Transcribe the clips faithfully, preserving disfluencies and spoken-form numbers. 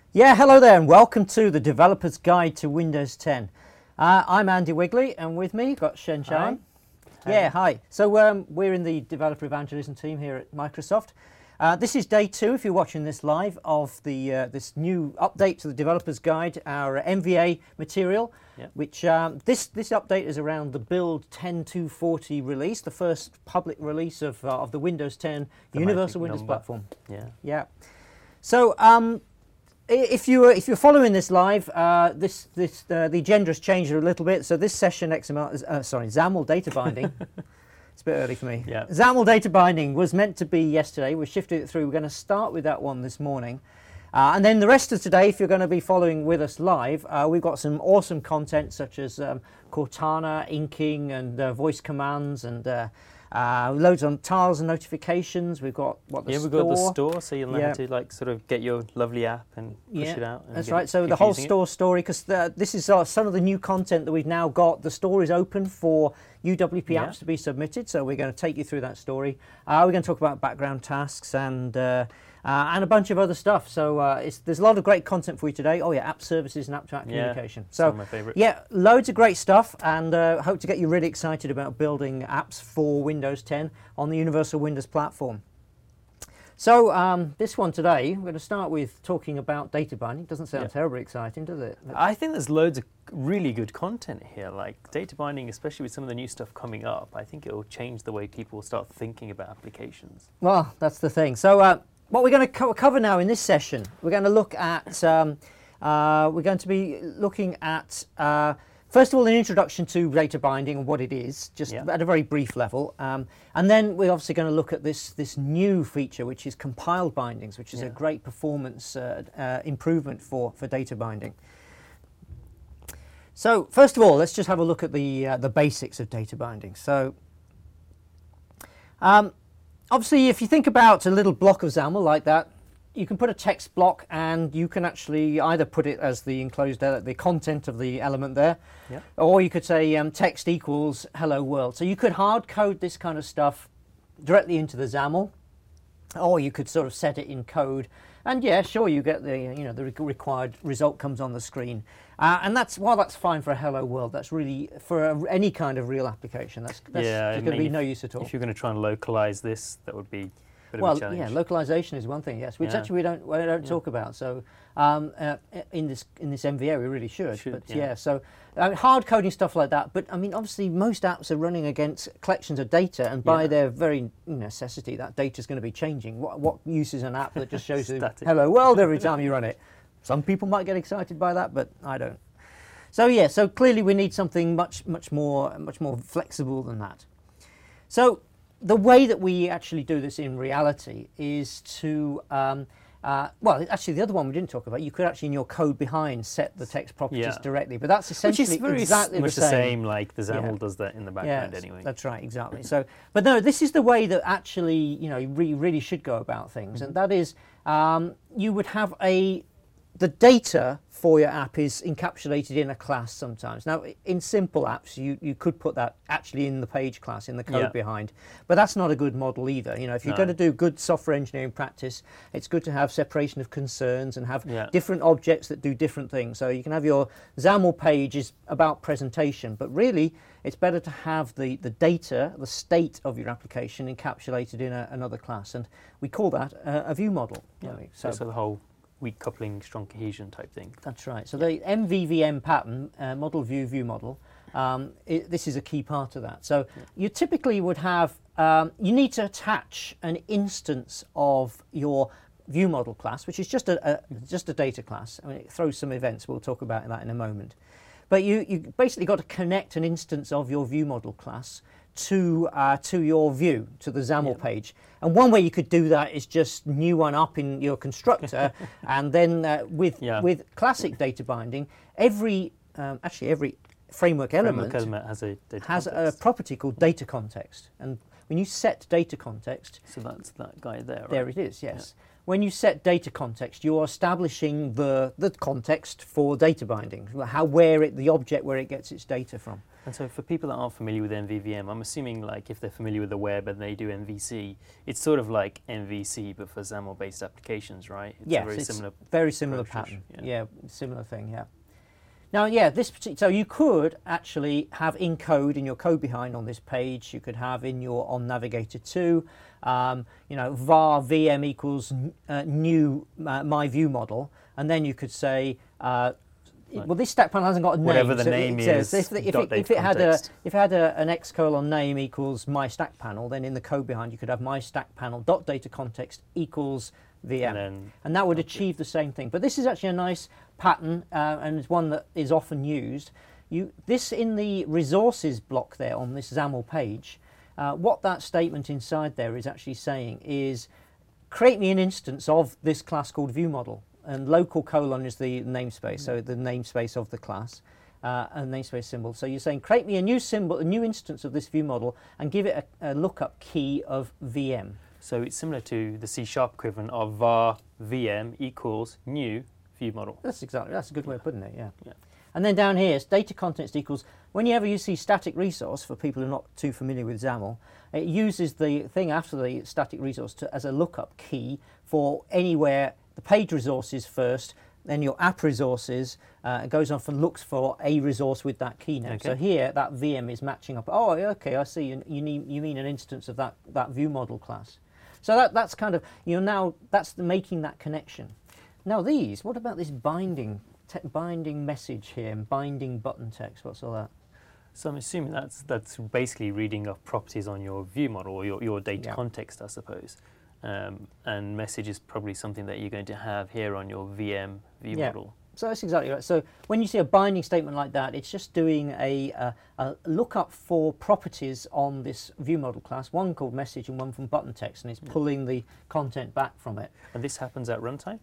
Yeah, hello there and welcome to the Developer's Guide to Windows ten. Uh, I'm Andy Wigley and with me got Shen Chan. Yeah, hi. So um, we're in the Developer Evangelism team here at Microsoft. Uh, this is day two, if you're watching this live, of the uh, this new update to the Developer's Guide, our M V A material, Yep. which um, this, this update is around the build ten two forty release, the first public release of, uh, of the Windows ten The Universal magic Windows number. Platform. Yeah. Yeah. So um, if you were, if you're following this live, uh, this this uh, the agenda has changed a little bit. So this session, X M L, uh, sorry, XAML data binding. It's a bit early for me. Yeah. XAML data binding was meant to be yesterday. We shifted it through. We're going to start with that one this morning, uh, and then the rest of today, if you're going to be following with us live, uh, we've got some awesome content such as um, Cortana, inking, and uh, voice commands, and uh, uh, loads on tiles and notifications. We've got what the yeah, store. we've got the store, so you'll know Yeah. how to like sort of get your lovely app and push Yeah, it out. And that's get right. So the people whole using it. store story, because this is uh, some of the new content that we've now got. The store is open for U W P Yeah. apps to be submitted, so we're going to take you through that story. Uh, we're going to talk about background tasks and uh, uh, and a bunch of other stuff. So uh, it's, there's a lot of great content for you today. Oh yeah, app services and app-to-app Yeah, communication. some So of my favourites. yeah, loads of great stuff, and uh, hope to get you really excited about building apps for Windows ten on the Universal Windows Platform. So um, this one today, we're going to start with talking about data binding. Doesn't sound Yeah. terribly exciting, does it? I think there's loads of really good content here, like data binding, especially with some of the new stuff coming up. I think it will change the way people start thinking about applications. Well, that's the thing. So uh, what we're going to co cover now in this session, we're going to look at, um, uh, we're going to be looking at, uh, first of all, an introduction to data binding and what it is, just Yeah. at a very brief level. Um, and then we're obviously going to look at this, this new feature, which is compiled bindings, which is a Yeah. great performance uh, uh, improvement for, for data binding. So first of all, let's just have a look at the, uh, the basics of data binding. So um, obviously, if you think about a little block of XAML like that, you can put a text block and you can actually either put it as the enclosed, ele- the content of the element there, Yep. or you could say um, text equals hello world. So you could hard code this kind of stuff directly into the XAML, or you could sort of set it in code. And yeah, sure, you get the, you know, the re- required result comes on the screen. Uh, and that's, while that's fine for a hello world, that's really, for a, any kind of real application, that's, that's Yeah, I going to mean, be if- no use at all. If you're going to try and localize this, that would be a bit Well, of a challenge. yeah, localization is one thing, yes, which Yeah. actually we don't we don't Yeah. talk about. So um, uh, in this in this M V A we really should. Should, but yeah, yeah. so uh, hard coding stuff like that. But I mean, obviously, most apps are running against collections of data, and by Yeah. their very necessity, that data is going to be changing. What what use is an app that just shows you Static. "Hello World" every time you run it? Some people might get excited by that, but I don't. So yeah, so clearly we need something much much more much more flexible than that. So the way that we actually do this in reality is to, um, uh, well, actually the other one we didn't talk about, you could actually in your code behind set the text properties Yeah. directly, but that's Which essentially is very exactly much the the same. same, like the XAML Yeah. does that in the background Yes, anyway. that's right, exactly. So, but no, this is the way that actually, you know, you really, really should go about things, and that is, um, you would have a, the data for your app is encapsulated in a class sometimes. Now, in simple apps, you, you could put that actually in the page class, in the code Yeah. behind, but that's not a good model either. You know, if you're No. going to do good software engineering practice, it's good to have separation of concerns and have Yeah. different objects that do different things. So you can have your XAML page is about presentation, but really it's better to have the, the data, the state of your application encapsulated in a, another class, and we call that a, a view model. Yeah. Really. So, so the whole weak coupling, strong cohesion type thing. That's right. So the M V V M pattern, uh, model view view model, um, it, this is a key part of that. So you typically would have, um, you need to attach an instance of your view model class, which is just a, a just a data class. I mean, it throws some events. We'll talk about that in a moment. But you you basically got to connect an instance of your view model class to uh, to your view, to the XAML Yeah. page. And one way you could do that is just new one up in your constructor, and then uh, with Yeah. with classic data binding, every um, actually every framework element Framework element has a data has a context. property called data context. And when you set data context, So that's that guy there, right? there it is, yes. When you set data context, you are establishing the, the context for data binding, how where it, the object where it gets its data from. And so for people that aren't familiar with M V V M, I'm assuming like if they're familiar with the web and they do M V C, it's sort of like M V C but for XAML-based applications, right? It's yes, a very it's similar very similar process, pattern. yeah. Yeah. similar thing. Yeah. Now, yeah, this partic- so you could actually have in code in your code behind on this page. You could have in your on Navigator two, um, you know, var vm equals uh, new uh, my view model, and then you could say. Uh, Right. Well, this stack panel hasn't got a name. Whatever the so name it says is, If, the, if, dot it, date if it had a context. if it had a, an x colon name equals my stack panel, then in the code behind you could have my stack panel dot data context equals V M, And then- and that would achieve the same thing. But this is actually a nice pattern, uh, and it's one that is often used. You this in the resources block there on this XAML page. Uh, what that statement inside there is actually saying is, create me an instance of this class called viewModel. And local colon is the namespace, so the namespace of the class, uh, and namespace symbol. So you're saying, create me a new symbol, a new instance of this view model, and give it a, a lookup key of V M. So it's similar to the C sharp equivalent of var vm equals new view model. That's exactly, that's a good way of putting it, yeah. Yeah. And then down here, data context equals, whenever you see static resource, for people who are not too familiar with XAML, it uses the thing after the static resource to, as a lookup key for anywhere. The page resources first, then your app resources, uh, it goes off and looks for a resource with that key name. Okay. So here, that V M is matching up. Oh, okay, I see. You, you, need, you mean an instance of that, that view model class. So that, that's kind of, you're now, that's the, making that connection. Now these, what about this binding, te binding message here, and binding button text? What's all that? So I'm assuming that's that's basically reading of properties on your view model or your, your data Yeah. context, I suppose. Um, and message is probably something that you're going to have here on your V M view Yeah. model. So that's exactly right. So when you see a binding statement like that, it's just doing a, a, a lookup for properties on this view model class, one called message and one from button text, and it's pulling the content back from it. And this happens at runtime?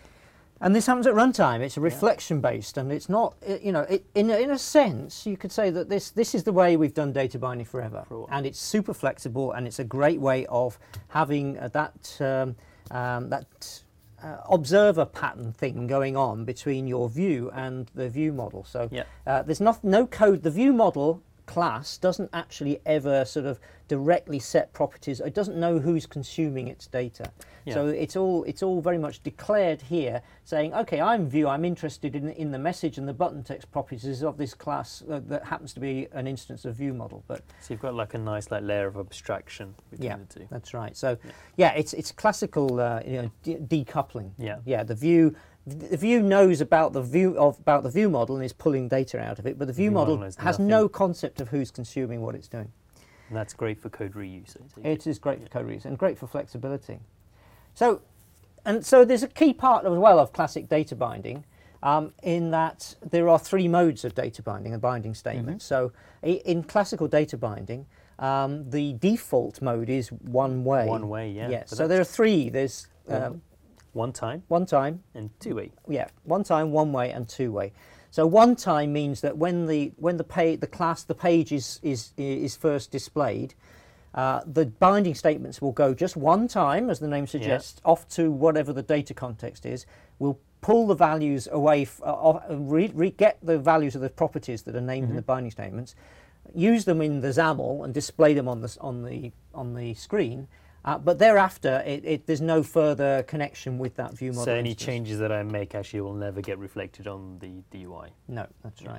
And this happens at runtime. It's a reflection based, and it's not, it- you know, it, in, a, in a sense, you could say that this, this is the way we've done data binding forever. For a while. And it's super flexible, and it's a great way of having uh, that, um, um, that uh, observer pattern thing going on between your view and the view model. So Yeah. uh, there's not, no code. The view model class doesn't actually ever sort of directly set properties. It doesn't know who's consuming its data. Yeah. So it's all it's all very much declared here, saying, okay, I'm view. I'm interested in in the message and the button text properties of this class uh, that happens to be an instance of view model. But So you've got like a nice like layer of abstraction between yeah, the two. that's right. So Yeah. yeah, it's it's classical uh, you know de decoupling. Yeah. Yeah, the view. The view knows about the view of about the view model and is pulling data out of it, but the view view model, model is has nothing. no concept of who's consuming what it's doing. And that's great for code reuse. I take it. It is great for code reuse and great for flexibility. So, and so there's a key part as well of classic data binding, um, in that there are three modes of data binding and binding statements. So, i- in classical data binding, um, the default mode is one way. One way, yeah. Yes. But So there are three. There's um, One time one time, and two way. yeah, one time, one way, and two way. So one time means that when the when the page the class the page is is is first displayed, uh, the binding statements will go just one time, as the name suggests, off to whatever the data context is. We'll pull the values away, f- uh, off, and re, re get the values of the properties that are named in the binding statements, use them in the XAML and display them on the s- on the on the screen. Uh, but thereafter, it, it, there's no further connection with that view model. So any instance. changes that I make actually will never get reflected on the D U I. No, that's Yeah. right.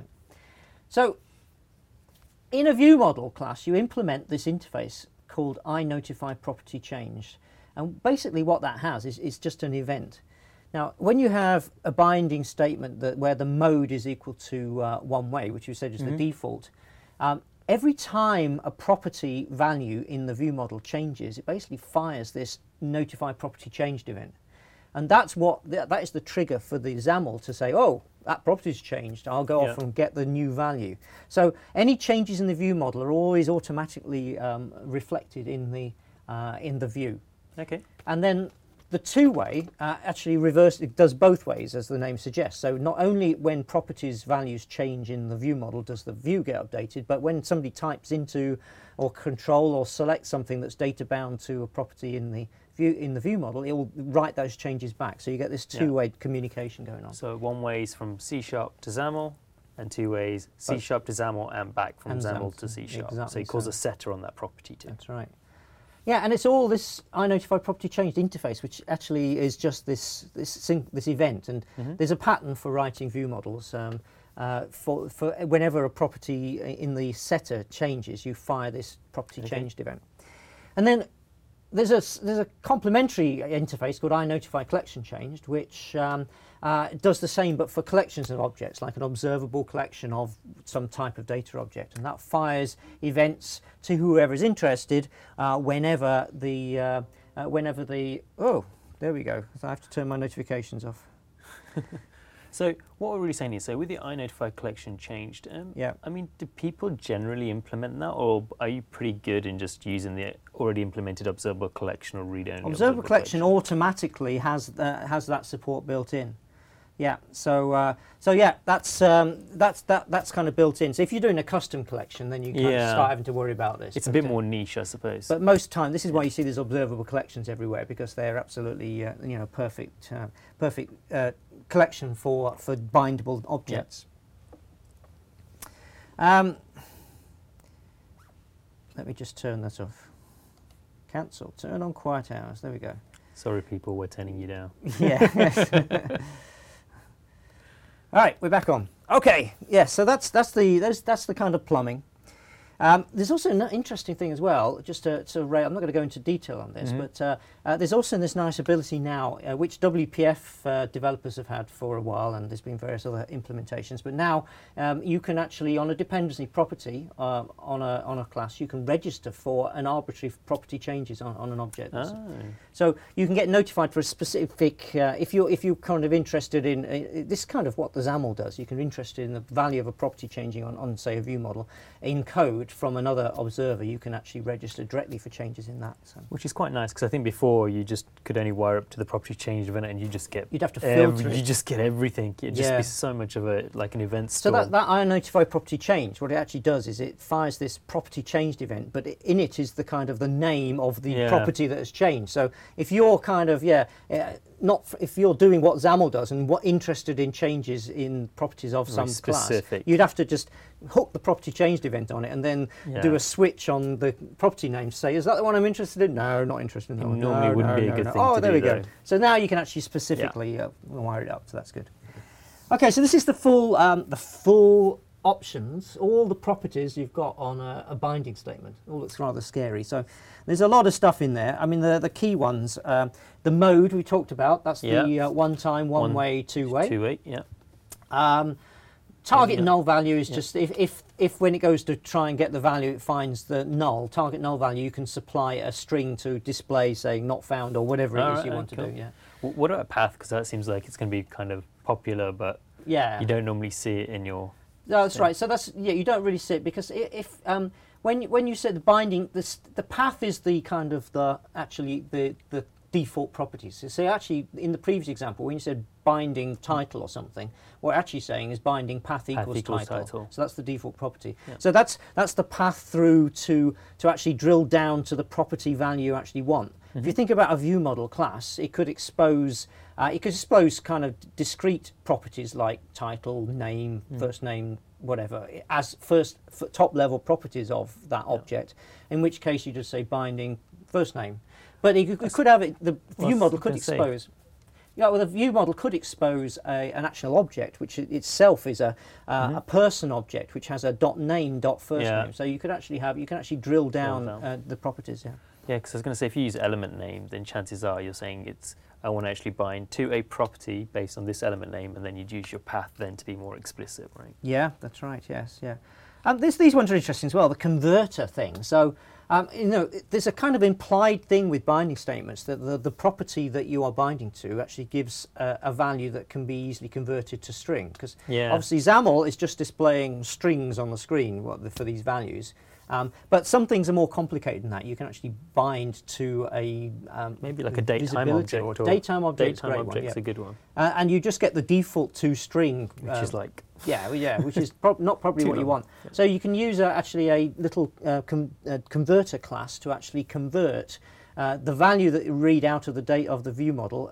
So in a view model class, you implement this interface called iNotifyPropertyChanged. And basically what that has is, is just an event. Now, when you have a binding statement that where the mode is equal to uh, one way, which you said is Mhm. the default, um, every time a property value in the view model changes, it basically fires this notify property changed event. And that's what th that is the trigger for the XAML to say, oh, that property's changed. I'll go Yeah. off and get the new value. So any changes in the view model are always automatically um, reflected in the uh, in the view. Okay. And then the two-way uh, actually reverse, it does both ways, as the name suggests. So not only when properties values change in the view model does the view get updated, but when somebody types into or control or select something that's data bound to a property in the view in the view model, it will write those changes back. So you get this Yeah. two-way communication going on. So one way is from C sharp to XAML, and two ways, C Both. sharp to XAML and back from And XAML XAML to C sharp. exactly So he calls so. a setter on that property too. That's right. Yeah, and it's all this iNotify property changed interface, which actually is just this this sync, this event. And Mm-hmm. there's a pattern for writing view models. Um, uh, for for whenever a property in the setter changes, you fire this property Okay. changed event. And then there's a s- there's a complementary interface called iNotify collection changed, which um, uh, does the same but for collections of objects, like an observable collection of some type of data object, and that fires events to whoever is interested uh, whenever the uh, uh, whenever the oh there we go. So I have to turn my notifications off. So what we're really saying is, so with the iNotify collection changed, um, Yeah. I mean, do people generally implement that, or are you pretty good in just using the already implemented observable collection or read-only? Observable collection automatically has uh, has that support built in. Yeah. So uh, so yeah, that's um, that's that that's kind of built in. So if you're doing a custom collection, then you kind of Yeah. start having to worry about this. It's a But, bit uh, more niche, I suppose. But most time, this is why you see these observable collections everywhere, because they're absolutely uh, you know perfect uh, perfect uh, collection for for bindable objects. Um, let me just turn that off. Cancel. Turn on quiet hours. There we go. Sorry, people, we're turning you down. Yeah. All right, we're back on. Okay, yes. So that's that's the that's that's the kind of plumbing. Um, there's also an interesting thing as well, just to, to ra- I'm not going to go into detail on this, Mhm. but uh, uh, there's also this nice ability now, uh, which W P F uh, developers have had for a while, and there's been various other implementations, but now um, you can actually, on a dependency property, uh, on, a, on a class, you can register for an arbitrary property changes on, on an object. Oh. So you can get notified for a specific, uh, if you're if you're kind of interested in, uh, this is kind of what the XAML does, you can be interested in the value of a property changing on, on say, a view model in code from another observer, you can actually register directly for changes in that. So Which is quite nice, because I think before you just could only wire up to the property change event, and you just get you'd have to filter every, it. you just get everything. It'd just Yeah. be so much of a like an event So store. that, that iNotify property change, what it actually does is it fires this property changed event, but it, in it is the kind of the name of the Yeah. property that has changed. So if you're kind of, yeah, uh, not f- if you're doing what XAML does and what interested in changes in properties of some Very class, specific. you'd have to just hook the property changed event on it and then do Yeah. a switch on the property name to say, is that the one I'm interested in? No, not interested in that It one. normally No, wouldn't no, be a no, good no. thing Oh, to there do, we go. though. So now you can actually specifically uh, wire it up, so that's good. Okay, so this is the full um, the full options, all the properties you've got on a, a binding statement. All looks rather scary. So there's a lot of stuff in there. I mean, the the key ones, um, the mode we talked about. That's the Yeah. uh, one time, one, One- way, two way. Two eight, yeah. Um, target Yeah. null value is Yeah. just if, if if when it goes to try and get the value, it finds the null target null value. You can supply a string to display, saying not found or whatever it is Alright, you want cool. to do. Yeah. W- What about a path? Because that seems like it's going to be kind of popular, but Yeah. you don't normally see it in your. No, that's Yeah. right. So that's yeah. You don't really see it because i- if um, when you- when you say the binding, the s- the path is the kind of the actually the the default properties. So actually, in the previous example, when you said binding title or something, what we're actually saying is binding path equals, equals title. title. So that's the default property. Yeah. So that's that's the path through to to actually drill down to the property value you actually want. If you think about a view model class, it could expose uh, it could expose kind of discrete properties like title, name, first name, whatever, as first f- top level properties of that Yeah. object. In which case you just say binding first name. But it, could- it could have it. The Well, view I model was could gonna say- expose. Yeah, well, the view model could expose a, an actual object, which i- itself is a uh, a person object, which has a dot name dot first Yeah. name. So you could actually have you can actually drill down, down. Uh, the properties. Yeah. Yeah, because I was going to say, if you use element name, then chances are you're saying it's, I want to actually bind to a property based on this element name, and then you'd use your path then to be more explicit, right? Yeah, that's right. Yes, yeah. Um, this, these ones are interesting as well. The converter thing. So, um, you know, it- there's a kind of implied thing with binding statements that the, the property that you are binding to actually gives a, a value that can be easily converted to string. Because Yeah. obviously XAML is just displaying strings on the screen what the, for these values. Um, but some things are more complicated than that. You can actually bind to a um, Maybe like a datetime visibility. object. Or Datetime object is a Datetime great one, object's yeah. a good one, Uh, and you just get the default to string, which um, is like, yeah, well, yeah, which is prob- not probably Too what you long. want. So you can use uh, actually a little uh, com- uh, converter class to actually convert uh, the value that you read out of the date of the view model and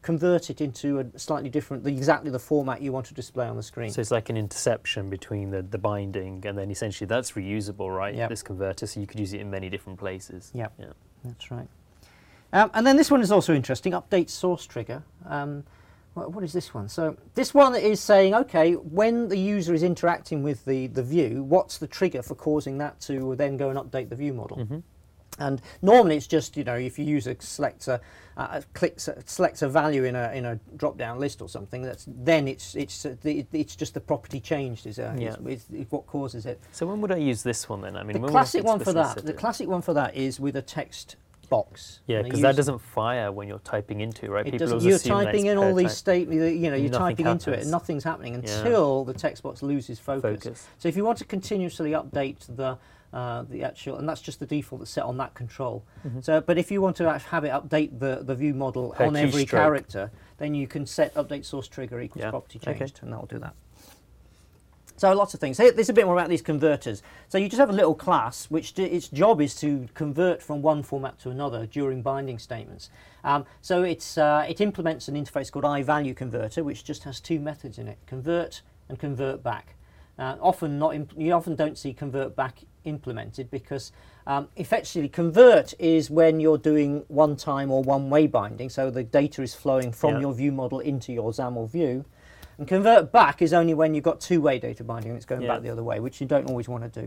convert it into a slightly different, the, exactly the format you want to display on the screen. So it's like an interception between the, the binding, and then essentially that's reusable, right? Yep. This converter, so you could use it in many different places. Yep. Yeah. That's right. Um, and then this one is also interesting, update source trigger. Um, what, what is this one? So this one is saying, okay, when the user is interacting with the, the view, what's the trigger for causing that to then go and update the view model? Mm-hmm. And normally it's just, you know, if you use a selector, uh, clicks, uh, selects a value in a in a drop-down list or something, that's then it's it's uh, the, it's just the property changed is, uh, yeah. is, is, is what causes it. So when would I use this one then? I mean, the when classic would I one for that, set the it? classic one for that is with a text box. Yeah, because that doesn't fire when you're typing into, right? It People doesn't. always You're assume typing that's in all per these type. statements, you know, you're Nothing typing into it, and happens. nothing's happening Yeah. until the text box loses focus. Focus. So if you want to continuously update the uh, the actual, and that's just the default that's set on that control. Mm-hmm. So, but if you want to actually have it update the the view model Per on every keystroke. character, then you can set update source trigger equals Yeah. property Okay. changed, and that will do that. So lots of things. Here, there's a bit more about these converters. So you just have a little class which d its job is to convert from one format to another during binding statements. Um, so it's uh, it implements an interface called iValue converter, which just has two methods in it: convert and convert back. Uh, often not imp you often don't see convert back implemented because um, effectively convert is when you're doing one time or one way binding, so the data is flowing from Yeah. your view model into your XAML view. And convert back is only when you've got two-way data binding and it's going Yeah. back the other way, which you don't always want to do.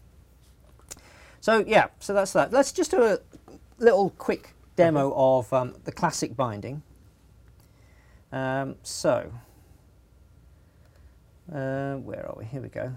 So yeah, so that's that. Let's just do a little quick demo Okay. of um, the classic binding. Um, so, uh, where are we? Here we go.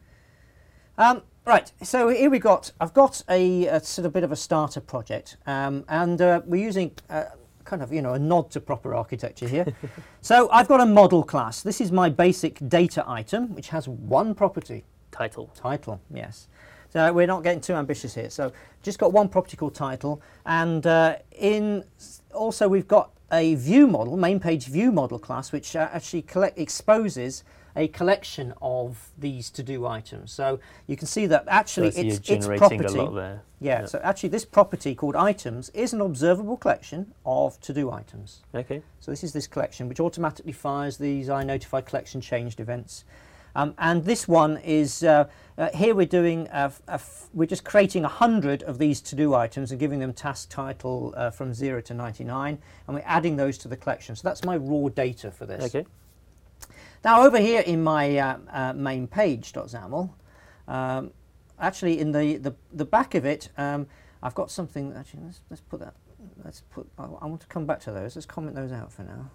Um, right, so here we got, I've got a, a sort of bit of a starter project, um, and uh, we're using uh, kind of, you know, a nod to proper architecture here. So I've got a model class. This is my basic data item, which has one property. Title. Title, yes. So we're not getting too ambitious here. So just got one property called title, and uh, in also we've got a view model, main page view model class, which uh, actually collect, exposes a collection of these to-do items. So you can see that actually So I see it's, you're it's generating property. a lot there. Yeah, Yeah. so actually this property called items is an observable collection of to-do items. Okay. So this is this collection which automatically fires these I notify collection changed events. Um, and this one is, uh, uh, here we're doing, a, a f we're just creating a hundred of these to-do items and giving them task title uh, from zero to ninety-nine, and we're adding those to the collection. So that's my raw data for this. Okay. Now over here in my uh, uh, main page.xaml, um, actually in the, the, the back of it, um, I've got something, actually let's, let's put that, let's put, I, I want to come back to those, let's comment those out for now.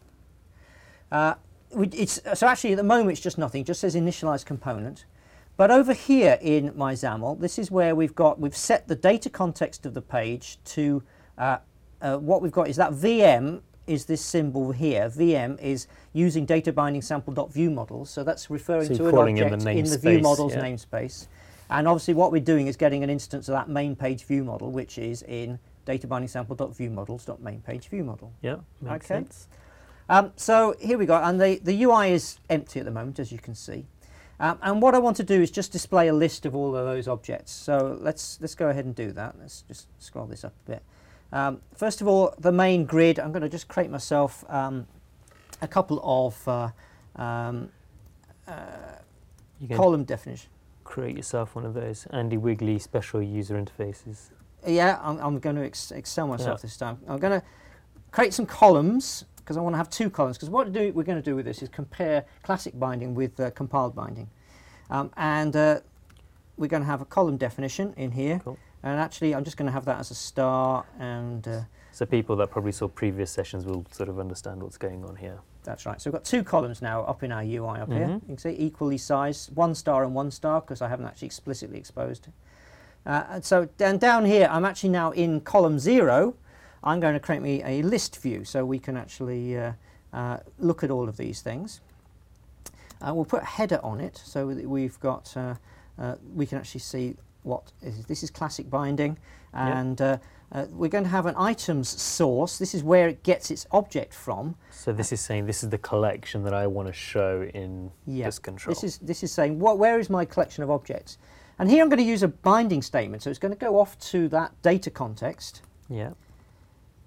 Uh, we, it's, so actually at the moment it's just nothing, it just says initialize component. But over here in my XAML, this is where we've got, we've set the data context of the page to, uh, uh, what we've got is that V M is this symbol here. V M is using data binding sample.viewModels, so that's referring So to you're an calling in object the in the namespace, viewModels yeah. namespace. And obviously what we're doing is getting an instance of that main page view model, which is in data binding sample.viewModels.mainPageViewModel. Yeah, makes Okay. sense. Um, so here we go, and the, the U I is empty at the moment, as you can see. Um, and what I want to do is just display a list of all of those objects. So let's, let's go ahead and do that. Let's just scroll this up a bit. Um, first of all, the main grid, I'm going to just create myself um, a couple of uh, um, uh, You can column definitions. create yourself one of those Andy Wiggly special user interfaces. Yeah, I'm, I'm going to ex excel myself Yeah. this time. I'm going to create some columns because I want to have two columns. Because what do, we're going to do with this is compare classic binding with uh, compiled binding. Um, and uh, we're going to have a column definition in here. Cool. And actually, I'm just going to have that as a star. And uh, So people that probably saw previous sessions will sort of understand what's going on here. that's right. So we've got two columns now up in our U I up Mm-hmm. here. You can see equally sized, one star and one star, because I haven't actually explicitly exposed. Uh, and so then down here, I'm actually now in column zero. I'm going to create me a list view so we can actually uh, uh, look at all of these things. Uh, we'll put a header on it so that we've got, uh, uh, we can actually see what is, this is classic binding, and Yep. uh, uh, we're going to have an items source. This is where it gets its object from. So this is saying this is the collection that I want to show in Yeah. this control. This is this is saying what, where is my collection of objects, and here I'm going to use a binding statement. So it's going to go off to that data context, yeah.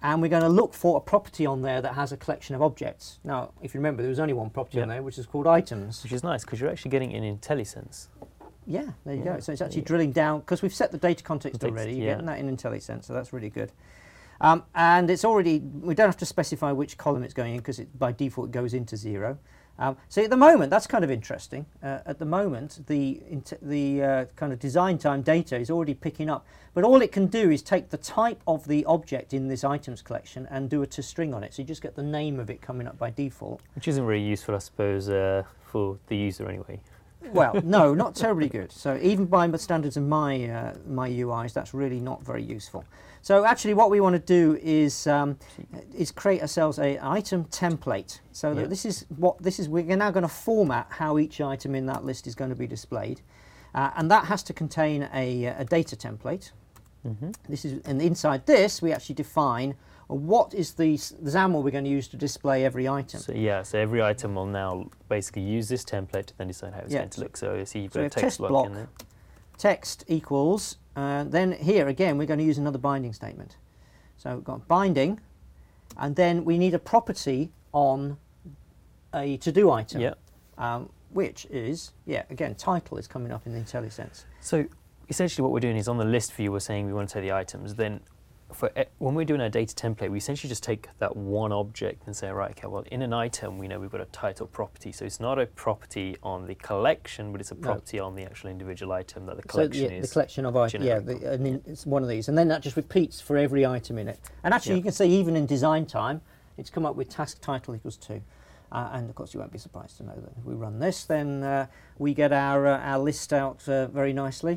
and we're going to look for a property on there that has a collection of objects. Now, if you remember, there was only one property Yep. on there, which is called items. Which is nice because you're actually getting it in IntelliSense. Yeah, there you Yeah, go. So it's actually yeah. drilling down, because we've set the data context Context, already, you're yeah. getting that in IntelliSense, so that's really good. Um, and it's already, we don't have to specify which column it's going in, because it, by default it goes into zero. Um, so at the moment, that's kind of interesting. Uh, at the moment, the, the uh, kind of design time data is already picking up, but all it can do is take the type of the object in this items collection and do a toString on it. So you just get the name of it coming up by default. Which isn't really useful, I suppose, uh, for the user anyway. Well, no, not terribly good. So even by the standards of my uh, my U Is, that's really not very useful. So actually, what we want to do is um, is create ourselves a item template. So that Yeah. this is what this is. We're now going to format how each item in that list is going to be displayed, uh, and that has to contain a, a data template. Mm-hmm. This is, and inside this, we actually define what is the, s- the XAML we're going to use to display every item. So yeah, so every item will now basically use this template to then decide how it's Yeah. going to look. So you see you've So got we a have text test block, block. in there. Text equals, uh, then here again we're going to use another binding statement. So we've got binding, and then we need a property on a to-do item, Yeah. um, which is, yeah, again, title is coming up in the IntelliSense. So essentially what we're doing is on the list view, we're saying we want to say the items. Then for e- when we're doing our data template, we essentially just take that one object and say, right, okay, well, in an item, we know we've got a title property. So it's not a property on the collection, but it's a No. property on the actual individual item that the So collection the, is. the collection of items, yeah, generic the, and then it's one of these, and then that just repeats for every item in it. And actually, Yeah. you can see even in design time, it's come up with task title equals two. Uh, and of course, you won't be surprised to know that if we run this, then uh, we get our uh, our list out uh, very nicely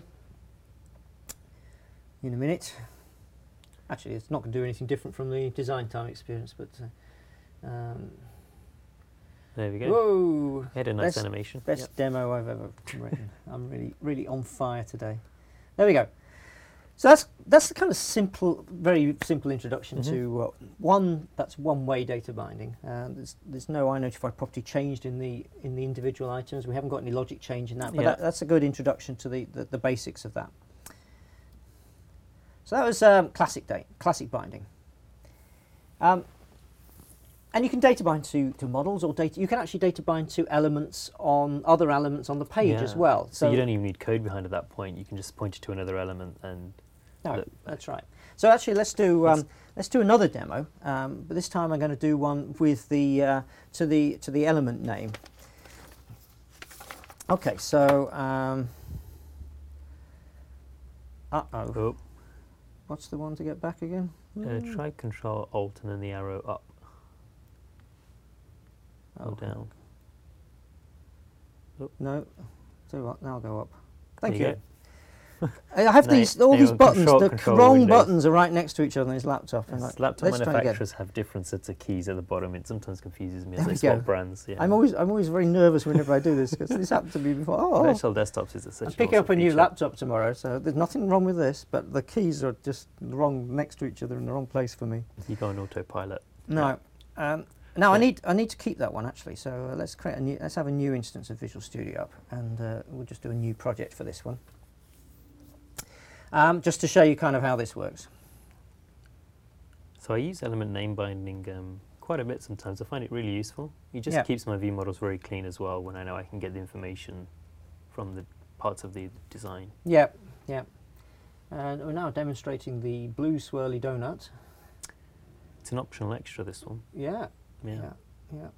in a minute. Actually, it's not going to do anything different from the design time experience, but uh, um, There we go. whoa, We had a nice Best- animation. best Yep. demo I've ever written. I'm really, really on fire today. There we go. So that's that's the kind of simple, very simple introduction Mhm. to uh, one. That's one-way data binding. Uh, there's there's no iNotify property changed in the in the individual items. We haven't got any logic change in that, but Yeah. that, that's a good introduction to the, the, the basics of that. So that was um, classic date, classic binding. Um, and you can data bind to, to models or data. You can actually data bind to elements on other elements on the page as Yeah. well. So, you don't even need code behind at that point. You can just point it to another element and No, look that's right. So actually, let's do um, Let's- let's do another demo. Um, but this time, I'm going to do one with the uh, to the to the element name. Okay, so um, uh oh, Oh, what's the one to get back again? uh, try Control Alt and then the arrow up or Oh, down. no. So what? Now I'll go up. Thank There you. go. I have No, these all hang these on, buttons. control- the control wrong windows. buttons are right next to each other on his laptop. And Yes, like, laptop let's try again. manufacturers have different sets of keys at the bottom. It sometimes confuses me There as we they swap go. brands. Yeah. I'm always I'm always very nervous whenever I do this because this happened to me before. Oh, oh. Virtual desktops is a such I'm an picking up awesome a new feature. laptop tomorrow, so there's nothing wrong with this, but the keys are just wrong next to each other in the wrong place for me. You go on autopilot. No. Um, now I Yeah. need I need to keep that one actually. So uh, let's create a new. Let's have a new instance of Visual Studio up, and uh, we'll just do a new project for this one, um, just to show you kind of how this works. So I use element name binding um, quite a bit sometimes. I find it really useful. It just Yeah. keeps my view models very clean as well when I know I can get the information from the parts of the design. Yeah, yeah. And we're now demonstrating the blue swirly donut. It's an optional extra, this one. Yeah, Yeah. yeah, yeah.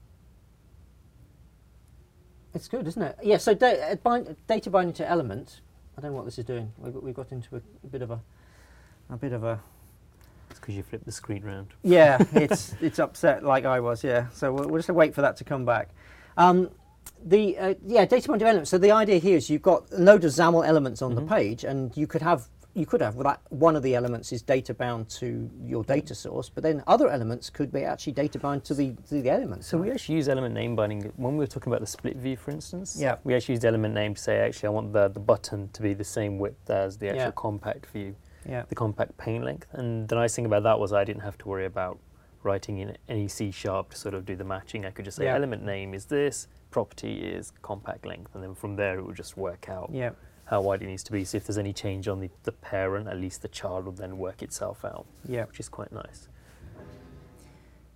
It's good, isn't it? Yeah. So da- uh, bind, data binding to element. I don't know what this is doing. We got, we got into a, a bit of a a bit of a It's because you flip the screen round. yeah. It's it's upset like I was. Yeah. So we'll, we'll just wait for that to come back. Um, the uh, yeah data binding to elements. So the idea here is you've got a load of XAML elements on Mhm. the page, and you could have you could have well, that one of the elements is data bound to your data source, but then other elements could be actually data bound to the to the elements. So we actually use element name binding when we were talking about the split view, for instance. Yeah. We actually used element name to say, actually, I want the, the button to be the same width as the actual Yeah. compact view, yeah. the compact pane length. And the nice thing about that was I didn't have to worry about writing in any C sharp to sort of do the matching. I could just say Yeah. element name is this, property is compact length, and then from there it would just work out Yeah. how wide it needs to be. So if there's any change on the, the parent, at least the child will then work itself out, Yeah. which is quite nice.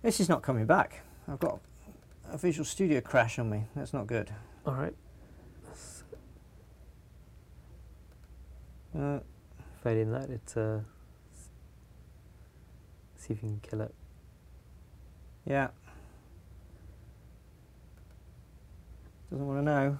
This is not coming back. I've got a Visual Studio crash on me. That's not good. All right. Uh, Failing that, it's uh, see if you can kill it. yeah. Doesn't want to know.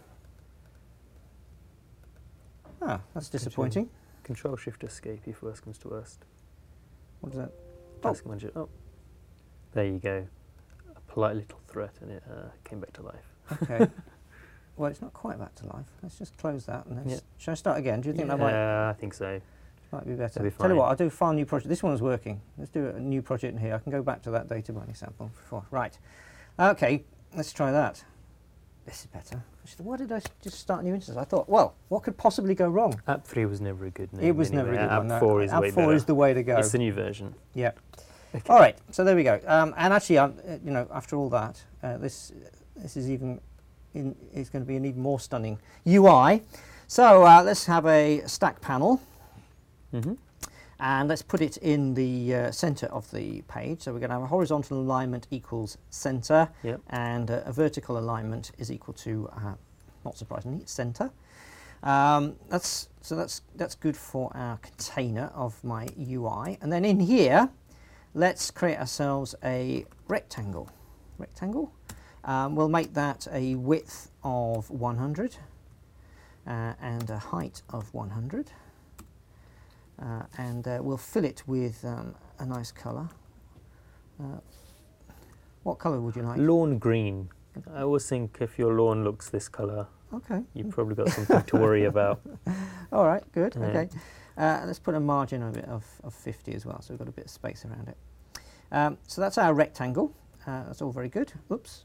Ah, that's disappointing. Control Shift Escape if worst comes to worst. What is that? Task Manager. Oh, there you go. A polite little threat, and it uh, came back to life. Okay. Well, it's not quite back to life. Let's just close that. And let's, Yeah. Shall I start again? Do you think yeah, that might, I think so. might be better? That'll be Tell you fine. what, I'll do File New Project. This one's working. Let's do a new project in here. I can go back to that data binding sample before. Right. Okay, let's try that. This is better. Actually, why did I s- just start a new instance? I thought, well, what could possibly go wrong? App three was never a good name. It was anyway. never a good App one. no. four is App way four better. is the way to go. It's the new version. Yeah. Okay. All right. So there we go. Um, and actually, um, uh, you know, after all that, uh, this this is even in, is going to be an even more stunning U I. So uh, let's have a stack panel, Mm-hmm. and let's put it in the uh, center of the page. So we're going to have a horizontal alignment equals center, Yep. and uh, a vertical alignment is equal to, uh, not surprisingly, center. Um, that's so that's that's good for our container of my U I. And then in here, let's create ourselves a rectangle. Rectangle. Um, we'll make that a width of one hundred uh, and a height of one hundred. Uh, and uh, we'll fill it with um, a nice colour. Uh, what colour would you like? Lawn green. I always think if your lawn looks this colour, Okay. you've probably got something to worry about. All right, good. Yeah. Okay. Uh, let's put a margin of it of, of fifty as well, so we've got a bit of space around it. Um, so that's our rectangle. Uh, that's all very good. Oops.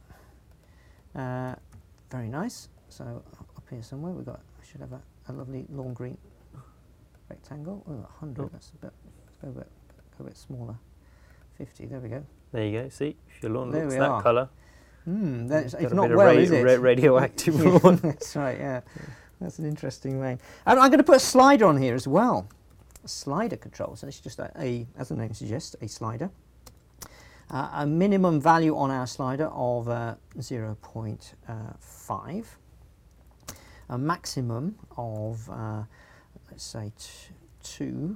Uh, very nice. So up here somewhere we've got, I should have a, a lovely lawn green rectangle. Oh, one hundred. Oh. That's a bit. Let's go a bit, go a bit smaller. fifty. There we go. There you go. See, if your lawn There looks we that are. colour, Hmm. That's got it's a not bit of well, ra- is it? ra- radioactive Yeah, lawn. that's right. Yeah. That's an interesting name. And I'm going to put a slider on here as well. A slider control. So it's just a, a as the name suggests, a slider. Uh, a minimum value on our slider of uh, zero point five. A maximum of, uh, let's say, t two.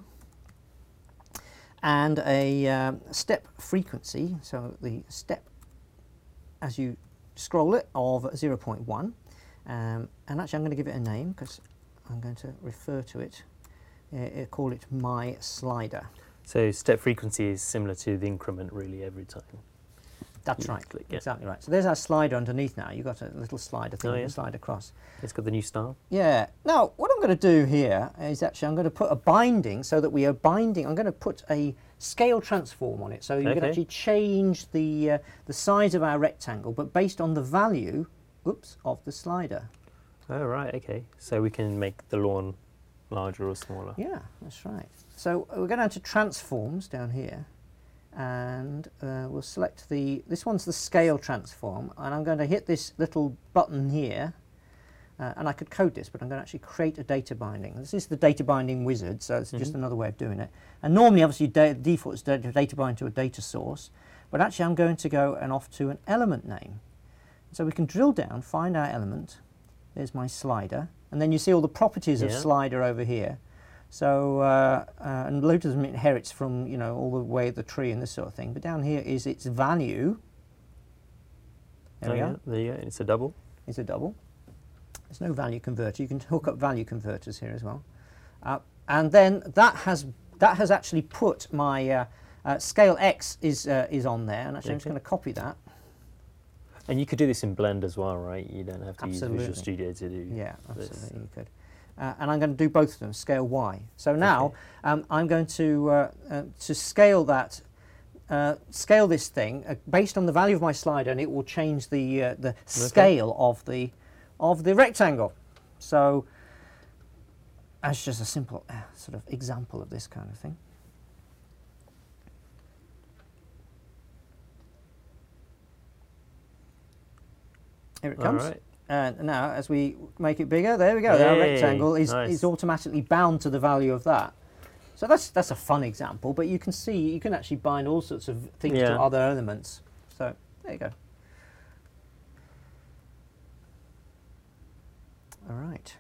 And a um, step frequency, so the step as you scroll it, of zero point one. Um, and actually I'm going to give it a name because I'm going to refer to it, uh, uh, call it my slider. So step frequency is similar to the increment really every time. That's You right, click, yeah. exactly right. So there's our slider underneath now. You've got a little slider thing Oh, you yeah. can slide across. It's got the new style. Yeah. Now, what I'm going to do here is actually I'm going to put a binding so that we are binding. I'm going to put a scale transform on it, so you can Okay. actually change the uh, the size of our rectangle, but based on the value, oops, of the slider. Oh, right, okay. So we can make the lawn larger or smaller. Yeah, that's right. So we're going down to transforms down here, and uh, we'll select the. This one's the scale transform, and I'm going to hit this little button here. Uh, and I could code this, but I'm going to actually create a data binding. This is the data binding wizard, so it's just Mhm. another way of doing it. And normally, obviously, da default is data, data bind to a data source, but actually I'm going to go and off to an element name. So we can drill down, find our element. There's my slider, and then you see all the properties of Yeah. slider over here. So, uh, uh, and loads of them inherits from, you know, all the way the tree and this sort of thing. But down here is its value. There Oh, we yeah, are. there you go. It's a double. Is a double. There's no value converter. You can hook up value converters here as well. Uh, and then that has that has actually put my uh, uh, scale X is uh, is on there, and actually I'm just Okay. going to copy that. And you could do this in Blend as well, right? You don't have to Absolutely. use Visual Studio to do Yeah, this. absolutely, you could. Uh, and I'm going to do both of them, scale Y. So now Okay. um, I'm going to uh, uh, to scale that. Uh, scale this thing uh, based on the value of my slider, and it will change the uh, the scale of the of the rectangle. So that's just a simple uh, sort of example of this kind of thing. Here it All comes. right. And now, as we make it bigger, there we go. Our Yay, rectangle is, nice. is automatically bound to the value of that. So that's that's a fun example, but you can see you can actually bind all sorts of things Yeah. to other elements. So there you go. All right.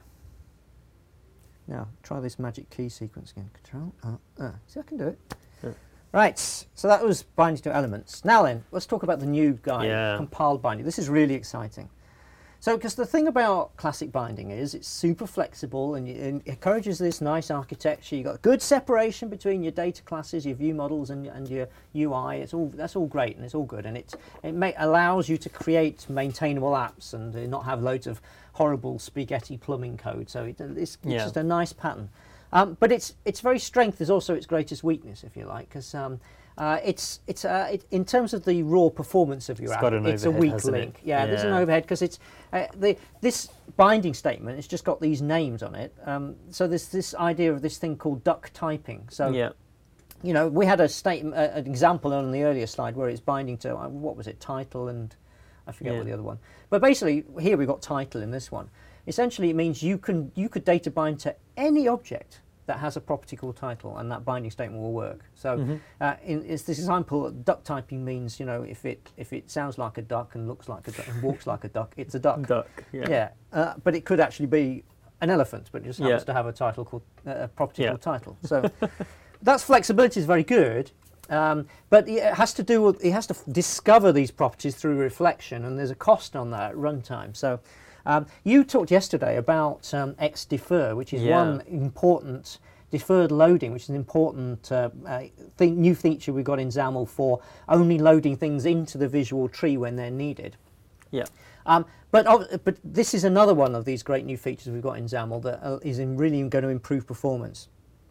Now try this magic key sequence again. Control. Uh, uh. See, I can do it. Yeah. Right. So that was binding to elements. Now then, let's talk about the new guy, Yeah. compiled binding. This is really exciting. So, because the thing about classic binding is it's super flexible and it and encourages this nice architecture. You've got good separation between your data classes, your view models, and, and your U I. It's all that's all great and it's all good, and it it may, allows you to create maintainable apps and uh, not have loads of horrible spaghetti plumbing code. So it, it's, it's Yeah. just a nice pattern. Um, but its its very strength is also its greatest weakness, if you like, because um, uh, it's it's uh, it, in terms of the raw performance of your It's app, got an it's a overhead, weak hasn't it? link. Yeah, there's an Yeah. overhead because it's uh, the this binding statement. It's just got these names on it. Um, so there's this idea of this thing called duck typing. So Yeah. you know, we had a statement, uh, an example on the earlier slide where it's binding to uh, what was it, title and I forget Yeah. what the other one. But basically, here we've got title in this one. Essentially, it means you can you could data bind to any object that has a property called title, and that binding statement will work. So, Mm-hmm. uh, in it's this example, duck typing means you know if it if it sounds like a duck and looks like a duck and walks like a duck, it's a duck. Duck. Yeah. Yeah, uh, but it could actually be an elephant, but it just happens Yeah. to have a title called uh, a property Yeah. called title. So that's flexibility is very good, um, but it has to do with it has to f- discover these properties through reflection, and there's a cost on that at runtime. So um, you talked yesterday about um, xdefer, which is Yeah. one important deferred loading, which is an important uh, uh, thing, new feature we've got in XAML for only loading things into the visual tree when they're needed. Yeah. Um, but of- but this is another one of these great new features we've got in XAML that uh, is in really going to improve performance.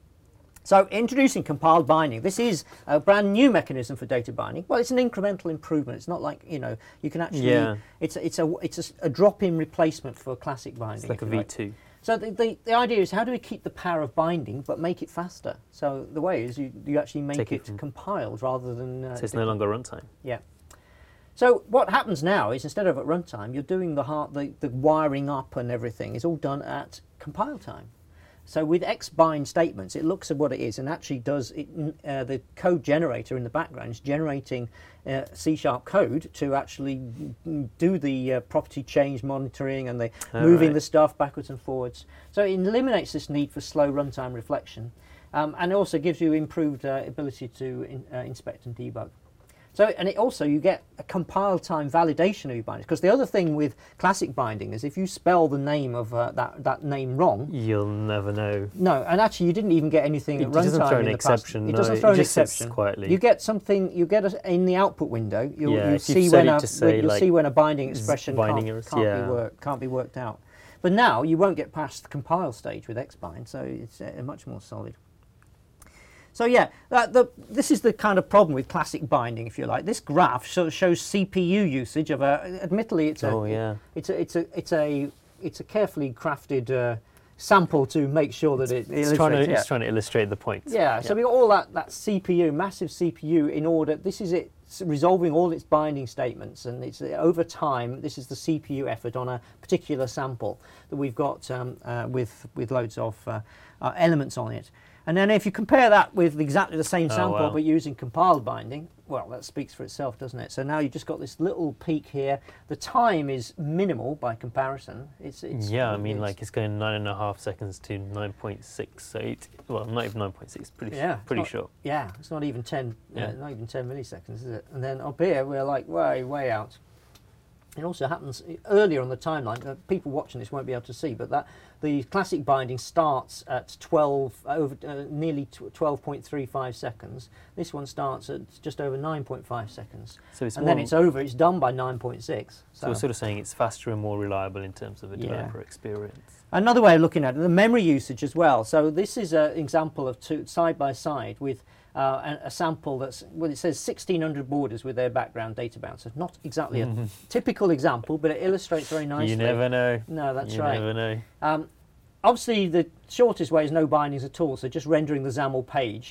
So introducing compiled binding. This is a brand new mechanism for data binding. Well, it's an incremental improvement. It's not like you know you can actually. Yeah. It's a, it's a it's a, a drop-in replacement for classic binding. It's like a if you V two. So the, the the idea is how do we keep the power of binding but make it faster? So the way is you you actually make Take it it from- compiled rather than. Uh, So it's no longer runtime. yeah. So what happens now is instead of at runtime, you're doing the heart, the, the wiring up and everything is all done at compile time. So with xbind statements, it looks at what it is and actually does it. Uh, the code generator in the background is generating uh, C-sharp code to actually mm, do the uh, property change monitoring and the All moving right. the stuff backwards and forwards. So it eliminates this need for slow runtime reflection, um, and it also gives you improved uh, ability to in, uh, inspect and debug. So, and it also you get a compile time validation of your bindings, because the other thing with classic binding is if you spell the name of uh, that that name wrong, You'll never know. no, and actually you didn't even get anything It at doesn't runtime throw in an the past. exception, It no, doesn't it throw an just sits exception. quietly. You get something. You get a, in the output window. You'll, Yeah, you if you've see set when it a to say, you'll like, see when a binding z- expression binding can't, errors, can't yeah. be work, can't be worked out. But now you won't get past the compile stage with xbind, so it's uh, much more solid. So yeah, uh, the, this is the kind of problem with classic binding, if you like. This graph sort of shows C P U usage of a. Admittedly, it's a. Oh, yeah. It's a. It's a. It's a. It's a carefully crafted uh, sample to make sure that it. It's trying, to, illustrates- yeah. it's trying to illustrate the point. Yeah, so we got all that, that C P U, massive C P U in order. This is it s- resolving all its binding statements, and it's uh, over time. This is the C P U effort on a particular sample that we've got um, uh, with with loads of uh, uh, elements on it. And then if you compare that with exactly the same Oh, sample wow. but using compiled binding, well, that speaks for itself, doesn't it? So now you've just got this little peak here. The time is minimal by comparison. It's, it's Yeah, I mean, it's- like it's going nine and a half seconds to nine point six eight. Well, not even nine point six. Pretty, Yeah, it's pretty not- short. Yeah, it's not even ten. Yeah. Uh, not even ten milliseconds, is it? And then up here we're like way, way out. It also happens earlier on the timeline. Uh, people watching this won't be able to see, but that the classic binding starts at twelve over uh, nearly twelve point three five seconds. This one starts at just over nine point five seconds, So it's and more, then it's over. It's done by nine point six. so we're sort of saying it's faster and more reliable in terms of a Yeah. developer experience. Another way of looking at it, the memory usage as well. So this is an example of two side by side with uh, a, a sample that's, well, it says sixteen hundred borders with their background data bouncer. Not exactly a typical example, but it illustrates very nicely. You never know. No, that's you right. never know. Um, obviously, the shortest way is no bindings at all, so just rendering the XAML page.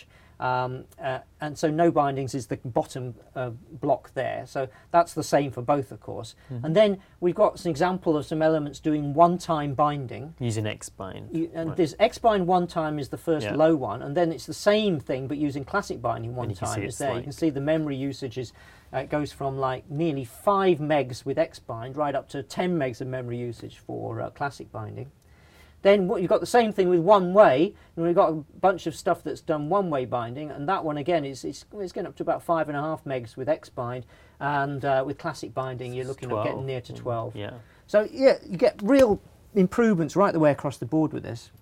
Um, uh, and so no bindings is the bottom uh, block there. So that's the same for both, of course. Mm-hmm. And then we've got an example of some elements doing one-time binding. Using Xbind. You, and right. this Xbind one-time is the first yeah. low one, and then it's the same thing but using classic binding one-time is there. Like, you can see the memory usage is, uh, it goes from like nearly five megs with Xbind right up to ten megs of memory usage for uh, classic binding. Then what, you've got the same thing with one-way, and we've got a bunch of stuff that's done one-way binding, and that one again is it's, it's getting up to about five and a half megs with Xbind, and uh, with classic binding you're looking twelve. at getting near to twelve. Yeah. So yeah, you get real improvements right the way across the board with this.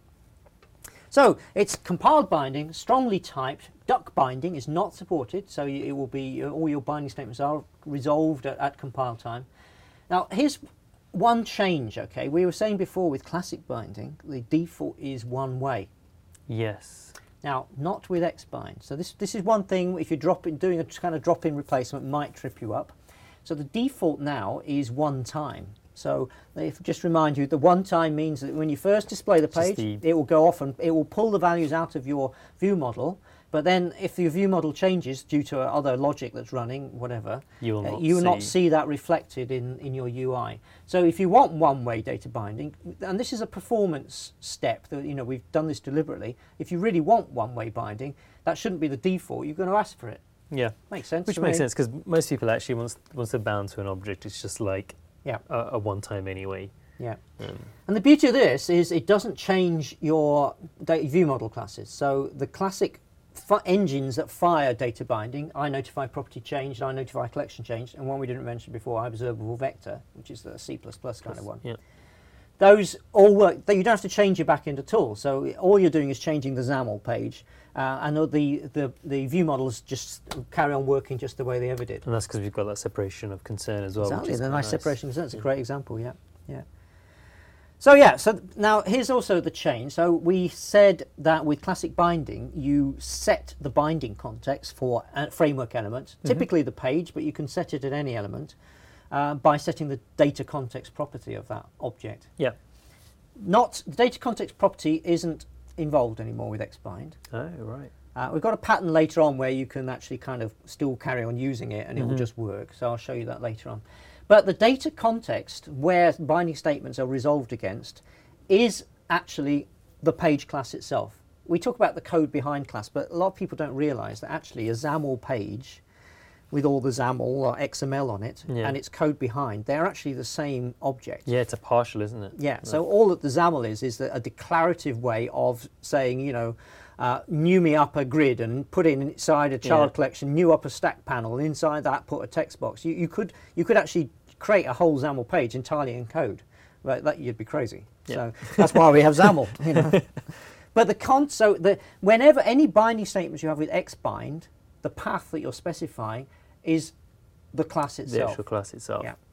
So it's compiled binding, strongly typed. Duck binding is not supported, so it will be all your binding statements are resolved at, at compile time. Now here's one change, okay? We were saying before with classic binding, the default is one way. Yes. Now, not with Xbind. So this this is one thing, if you're dropping, doing a kind of drop-in replacement, might trip you up. So the default now is one time. So if just remind you, the one time means that when you first display the page, the it will go off and it will pull the values out of your view model. But then if your view model changes due to other logic that's running, whatever, you will, not, uh, you will see. not see that reflected in, in your U I. So if you want one-way data binding, and this is a performance step, that you know we've done this deliberately, if you really want one-way binding, that shouldn't be the default, you're going to ask for it. Yeah. Makes sense. Which makes me. sense, because most people actually, once, once they're bound to an object, it's just like yeah. a, a one-time anyway. Yeah. Um, and the beauty of this is it doesn't change your data view model classes. So the classic engines that fire data binding, I notify property changed, I notify collection changed, and one we didn't mention before, observable vector, which is the C plus plus kind of one. Yeah. Those all work, you don't have to change your backend at all. So all you're doing is changing the XAML page, uh, and the, the, the view models just carry on working just the way they ever did. And that's because we've got that separation of concern as well. Exactly, which is the nice, nice separation of concern. It's a yeah. great example, yeah. yeah. So yeah, so now here's also the change. So we said that with classic binding, you set the binding context for a framework element, mm-hmm. typically the page, but you can set it at any element uh, by setting the data context property of that object. Yeah. Not, the data context property isn't involved anymore with Xbind. Oh, right. Uh, we've got a pattern later on where you can actually kind of still carry on using it and mm-hmm. it will just work. So I'll show you that later on. But the data context where binding statements are resolved against is actually the page class itself. We talk about the code behind class, but a lot of people don't realize that actually a XAML page with all the XAML or X M L on it yeah. and its code behind, they're actually the same object. Yeah, it's a partial, isn't it? Yeah, so all that the XAML is is a declarative way of saying, you know, Uh, new me up a grid and put in inside a child yeah. collection, new up a stack panel, and inside that put a text box. You, you could you could actually create a whole XAML page entirely in code. Right, that you'd be crazy. Yeah. So that's why we have XAML. You know. But the con so the whenever any binding statements you have with Xbind, the path that you're specifying is the class itself. The actual class itself. Yeah.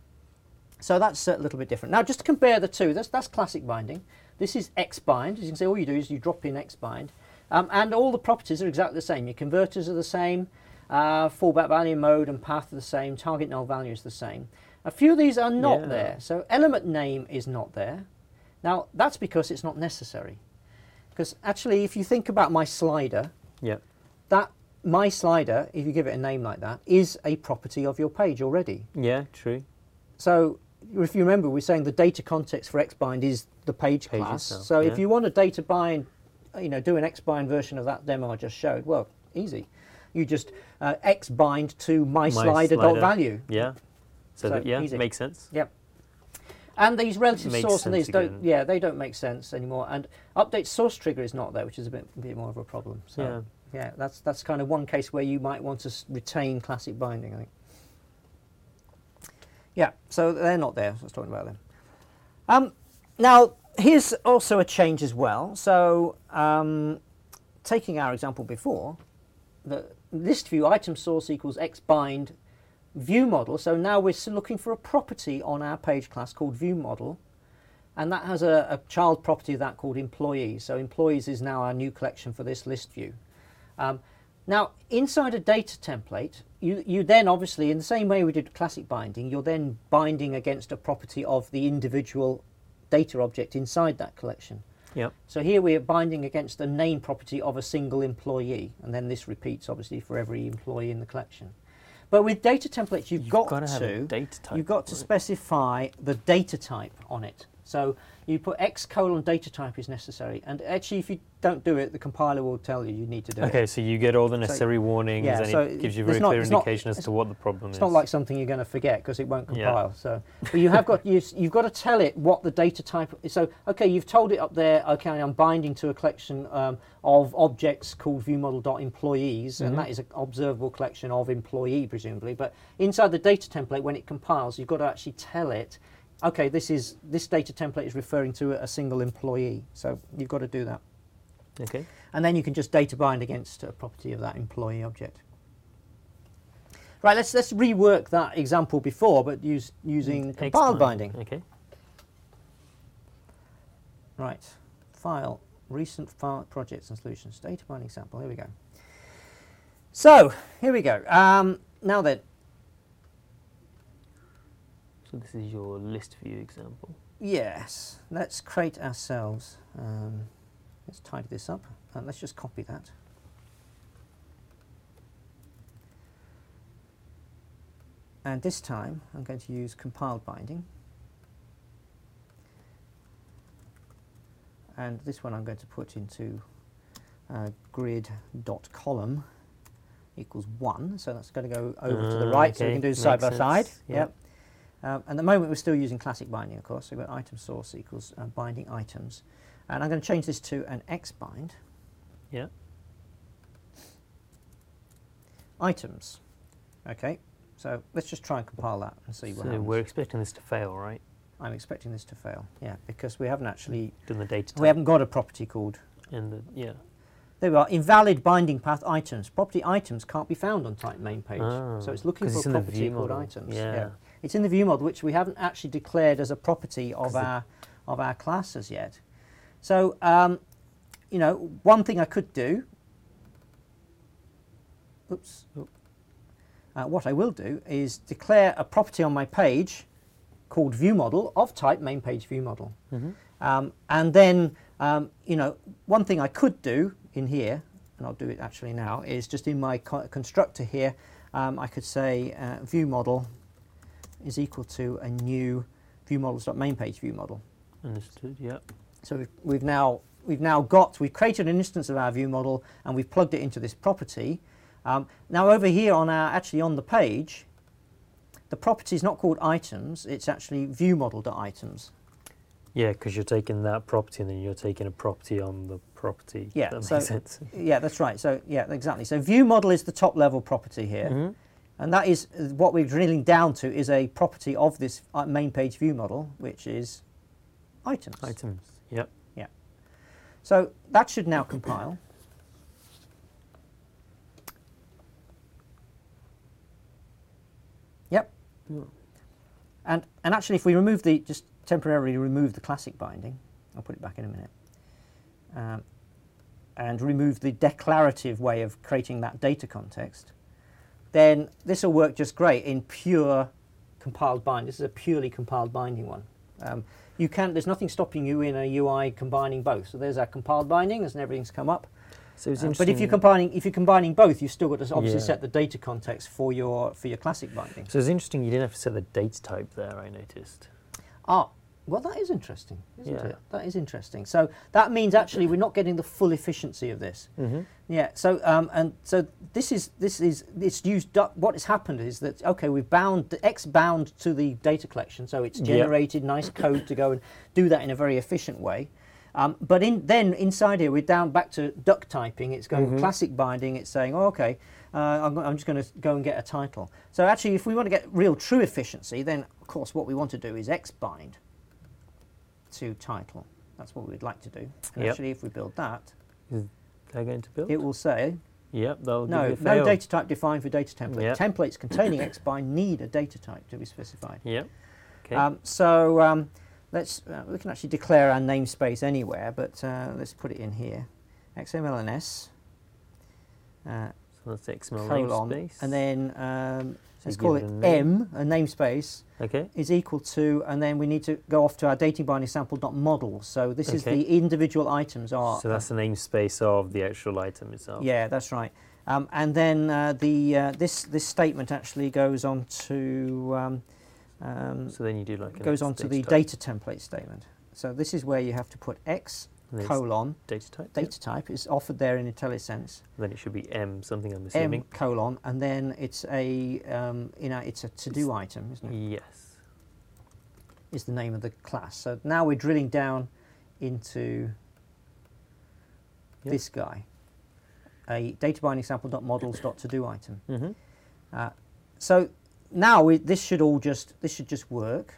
So that's a little bit different. Now, just to compare the two, that's that's classic binding. This is Xbind. As you can see, all you do is you drop in Xbind. Um, and all the properties are exactly the same. Your converters are the same, uh, fallback value mode and path are the same, target null value is the same. A few of these are not yeah. there. So element name is not there. Now, that's because it's not necessary. Because actually, if you think about my slider, yeah. that my slider, if you give it a name like that, is a property of your page already. Yeah, true. So if you remember, we're saying the data context for Xbind is the page, page class. itself, so yeah. if you want a data bind, you know, do an Xbind version of that demo I just showed, well, easy. You just uh, Xbind to my, my slider, slider dot value. Yeah. So, So that, yeah, easy. makes sense. Yep. And these relative Makes source and these sense don't, again. yeah, they don't make sense anymore. And update source trigger is not there, which is a bit, a bit more of a problem. So Yeah. yeah, that's that's kind of one case where you might want to s- retain classic binding, I think. Yeah, so they're not there. I was talking about them. Um, now, here's also a change as well. So, um, taking our example before, the list view item source equals xbind view model. So now we're still looking for a property on our page class called view model, and that has a, a child property of that called employees. So employees is now our new collection for this list view. Um, now, inside a data template, you, you then obviously, in the same way we did classic binding, you're then binding against a property of the individual data object inside that collection. Yep. So here we are binding against the name property of a single employee, and then this repeats obviously for every employee in the collection. But with data templates, you've, You've got gotta to have a data type, you've got to right? specify the data type on it. So you put X colon data type is necessary, and actually, if you don't do it, the compiler will tell you you need to do it. Okay, so you get all the necessary warnings, yeah, and so it gives you a there's very not- clear it's not- indication as to what the problem It's is. not like something you're going to forget because it won't Yeah. compile. So, but you have got you, you've got to tell it what the data type. So, okay, you've told it up there. Okay, I'm binding to a collection um, of objects called viewModel.employees, Mm-hmm. and that is an observable collection of employee presumably. But inside the data template, when it compiles, you've got to actually tell it. Okay, this is this data template is referring to a single employee. So you've got to do that. Okay. And then you can just data bind against a property of that employee object. Right, let's let's rework that example before, but use using X compiled bind. binding. Okay. Right, file, recent file projects and solutions, data binding example. Here we go. So here we go. Um, now then, So this is your list view example. yes, let's create ourselves. Um, let's tidy this up, and let's just copy that. And this time, I'm going to use compiled binding. And this one I'm going to put into uh, grid.column equals one. So that's going to go over to the Uh, right, so we okay, can do side by makes side. sense, Yep. Um, and at the moment we're still using classic binding, of course. So we've got item source equals uh, binding items. And I'm going to change this to an X bind. Yeah. Items. Okay. So let's just try and compile that and see what So happens. we're expecting this to fail, right? I'm expecting this to fail. Yeah, because we haven't actually Done the data type. we haven't got a property called. And the, yeah. There we are. Invalid binding path items. Property items can't be found on type main page. Ah, so it's looking 'cause for it's a in the property view called model. items. Yeah. It's in the view model, which we haven't actually declared as a property of 'Cause the- our of our classes yet. So um, you know, one thing I could do. Oops. Uh, what I will do is declare a property on my page called viewModel of type main page viewModel. Mhm. Um, and then, um, you know, one thing I could do in here, and I'll do it actually now, is just in my co constructor here, um, I could say uh, viewModel is equal to a new viewModels.mainPage viewModel. Understood, yeah. So we've, we've now we've now got we've created an instance of our viewModel and we've plugged it into this property. Um, now over here on our actually on the page, the property is not called items; it's actually viewModel.items. Yeah, because you're taking that property and then you're taking a property on the property. Yeah, That makes so- sense. Yeah, that's right. So yeah, exactly. So viewModel is the top level property here, Mhm. and that is uh, what we're drilling down to is a property of this uh, main page viewModel, which is items. Items, yep. So that should now compile. Yep. Hmm. And and actually, if we remove the just temporarily remove the classic binding, I'll put it back in a minute, um, and remove the declarative way of creating that data context, then this will work just great in pure compiled bind. This is a purely compiled binding one. Um, you can. There's nothing stopping you in a U I combining both. So there's our compiled binding, as everything's come up. So it's Uh, interesting. but if you're combining, if you're combining both, you've still got to obviously Yeah. set the data context for your for your classic binding. So it's interesting you didn't have to set the data type there, I noticed. Ah, well, that is interesting, isn't Yeah. it? That is interesting. So that means actually we're not getting the full efficiency of this. Mm-hmm. Yeah. So um, and so this is this is it's used. Up, what has happened is that okay, we've bound the X bound to the data collection, so it's Yep. generated nice code to go and do that in a very efficient way. Um, but in, then inside here, we're down back to duck typing. It's going Mhm. classic binding. It's saying, oh, okay, uh, I'm, I'm just going to go and get a title. So actually, if we want to get real true efficiency, then of course what we want to do is X bind to title. That's what we'd like to do. And Yep. actually, if we build that, Is that going to build? it will say, Yep, that'll no, give you a no fail. data type defined for data template. Yep. Templates containing X bind need a data type to be specified. Yep. Okay. Um, so um, let's uh, we can actually declare our namespace anywhere, but uh, let's put it in here. X M L and S. Uh, so That's X M L colon, namespace. and then um, let's you call give it it a name. M, a namespace, Okay. is equal to, and then we need to go off to our dating binding sample.model. So this is Okay. the individual items are. So that's the namespace of the actual item itself. Yeah, that's right. Um, and then uh, the uh, this this statement actually goes on to um, um, So then you do like a goes on to the type. data template statement. So this is where you have to put X And it's colon data type. data type is offered there in IntelliSense. Then it should be M something, I'm M assuming. colon, and then it's a um, you know it's a to-do item, isn't it? Yes. Is the name of the class. So now we're drilling down into Yep. this guy, a data binding sample.models.to-do item. Mm-hmm. Uh, so now we, this should all just this should just work.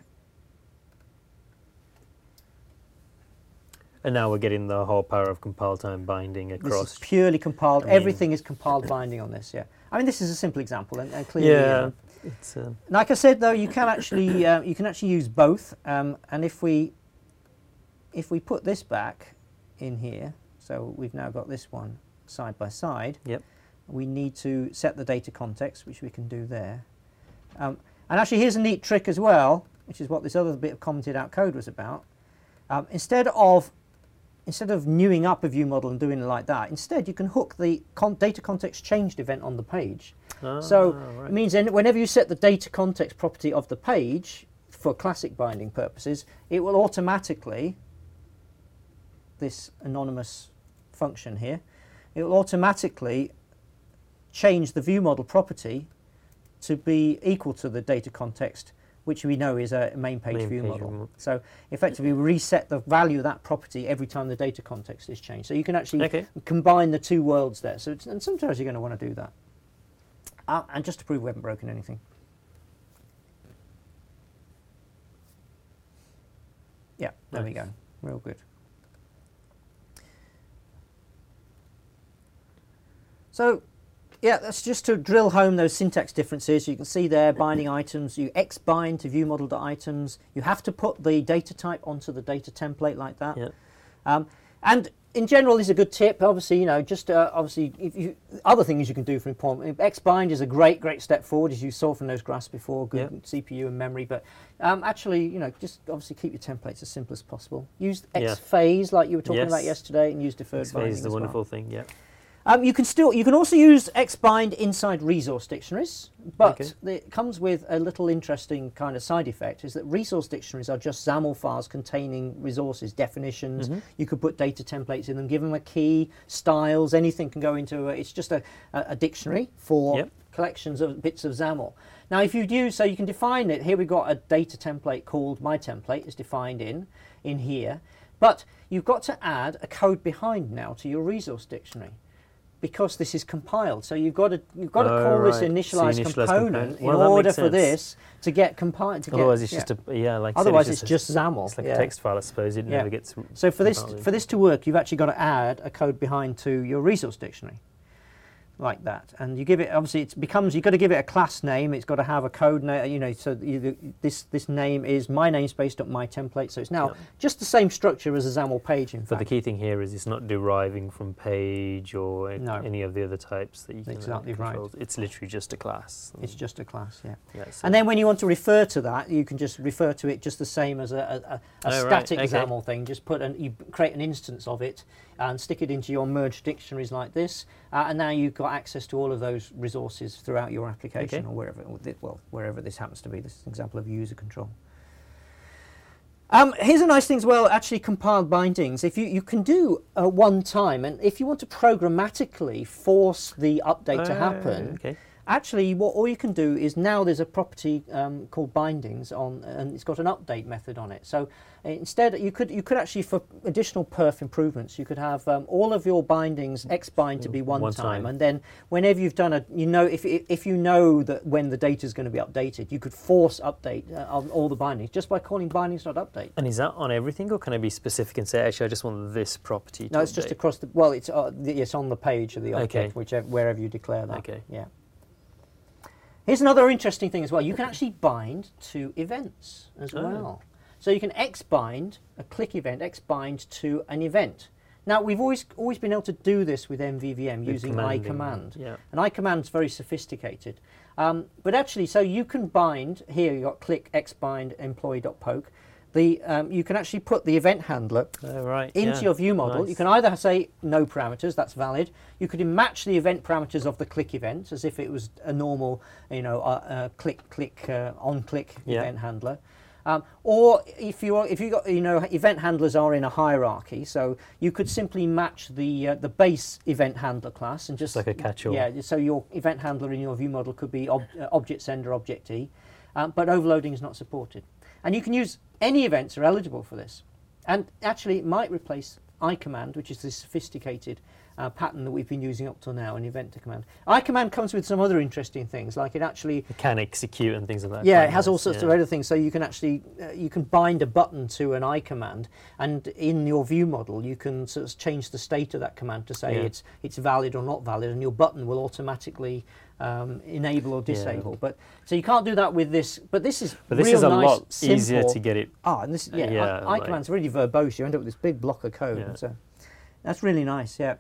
And now we're getting the whole power of compile time binding This across. is purely compiled. I mean- Everything is compiled binding on this. Yeah. I mean, this is a simple example, and, and clearly. Yeah. um, It's um, Like I said, though, you can actually uh, you can actually use both. Um, and if we if we put this back in here, so we've now got this one side by side. Yep. We need to set the data context, which we can do there. Um, and actually, here's a neat trick as well, which is what this other bit of commented out code was about. Um, instead of instead of newing up a view model and doing it like that, instead you can hook the con data context changed event on the page. So ah, right. it means then whenever you set the data context property of the page for classic binding purposes, it will automatically, this anonymous function here, it will automatically change the view model property to be equal to the data context, which we know is a main page Main view page model. view mo- So effectively we reset the value of that property every time the data context is changed. So you can actually Okay. combine the two worlds there. So it's, and sometimes you're going to want to do that. Uh, and just to prove we haven't broken anything. Yeah, there we Nice. go. Real good. So, yeah, that's just to drill home those syntax differences. You can see there, binding items, you xbind to view model.items. You have to put the data type onto the data template like that. Yeah. Um, and in general, this is a good tip. Obviously, you know, just uh, obviously, if you, other things you can do for important. Xbind is a great, great step forward, as you saw from those graphs before. Good Yeah. C P U and memory, but um, actually, you know, just obviously keep your templates as simple as possible. Use Yeah. Xphase like you were talking about Yes. yesterday, and use deferred Xphase binding is as the well. wonderful thing, yeah. Um, you can still you can also use Xbind inside resource dictionaries, but Okay. the, it comes with a little interesting kind of side effect. Is that resource dictionaries are just XAML files containing resources, definitions. Mhm. You could put data templates in them, give them a key, styles, anything can go into. A, it's just a, a, a dictionary for Yep. collections of bits of XAML. Now, if you do, so you can define it. Here we've got a data template called my template is defined in in here, but you've got to add a code behind now to your resource dictionary, because this is compiled. So you've got to you've got to Oh, call this right. initialize So initialize component component. in Well, that order makes for sense. this to get compiled. To Otherwise, get, it's yeah. just a yeah, like I said, Otherwise, it's it's just, just XAML. it's like yeah. a text file, I suppose. It Yeah. never gets. So for this compiled. for this to work, you've actually got to add a code behind to your resource dictionary, like that, and you give it. Obviously, it becomes you've got to give it a class name. It's got to have a code name. You know, so you, this this name is my namespace my template. So it's now Yeah. just the same structure as a XAML page. In But the fact, key thing here is it's not deriving from page or No. any of the other types that you can Exactly right. control. It's literally just a class. it's just a class. Yeah. yeah, so And then when you want to refer to that, you can just refer to it just the same as a, a, a, a Oh, right, static okay. XAML thing. Just put an, you create an instance of it and stick it into your merged dictionaries like this, uh, and now you've got access to all of those resources throughout your application Okay. or wherever, or thi- well, wherever this happens to be. This is an example of user control. Um, here's a nice thing as well, actually compiled bindings. If you, you can do uh, one time, and if you want to programmatically force the update to Oh, happen, Okay. actually, what all you can do is now there's a property um, called bindings on, and it's got an update method on it. So uh, instead, you could you could actually, for additional perf improvements, you could have um, all of your bindings xbind to be one, One time, time. and then whenever you've done a, you know, if if you know that when the data is going to be updated, you could force update uh, on all the bindings just by calling bindings.update. And is that on everything, or can I be specific and say, actually, I just want this property to No, it's just update? across the. Well, it's uh, the- it's on the page of the object, Okay. whichever wherever you declare that. Okay. Yeah. Here's another interesting thing as well. You can actually bind to events as Oh. well. So you can xbind a click event, xbind to an event. Now, we've always always been able to do this with M V V M With using commanding, iCommand. yeah. And iCommand's very sophisticated. Um, but actually, so you can bind, here you've got click xbind employee.poke. The, um, you can actually put the event handler Oh, right. into yeah. your view model. Nice. You can either say no parameters, that's valid. You could match the event parameters of the click event as if it was a normal, you know, uh, uh, click, click, uh, on click Yeah. event handler. Um, or if you are, if you got, you know, event handlers are in a hierarchy, so you could simply match the uh, the base event handler class and just like a catch-all. Yeah, so your event handler in your view model could be ob uh, object sender, objectee, um, but overloading is not supported. And you can use any events are eligible for this, and actually it might replace iCommand, which is this sophisticated uh, pattern that we've been using up till now in event to command. iCommand comes with some other interesting things, like it actually It can execute and things like that. yeah, quite it has nice, all sorts yeah. of other things. So you can actually uh, you can bind a button to an iCommand, and in your view model you can sort of change the state of that command to say Yeah. it's it's valid or not valid, and your button will automatically um, enable or disable. Yeah. But so you can't do that with this. But this is But this real is a nice, lot simple. easier to get it. Ah, and this yeah, Yeah, I, like- iCommand's really verbose. You end up with this big block of code. Yeah. So that's really nice. Yeah.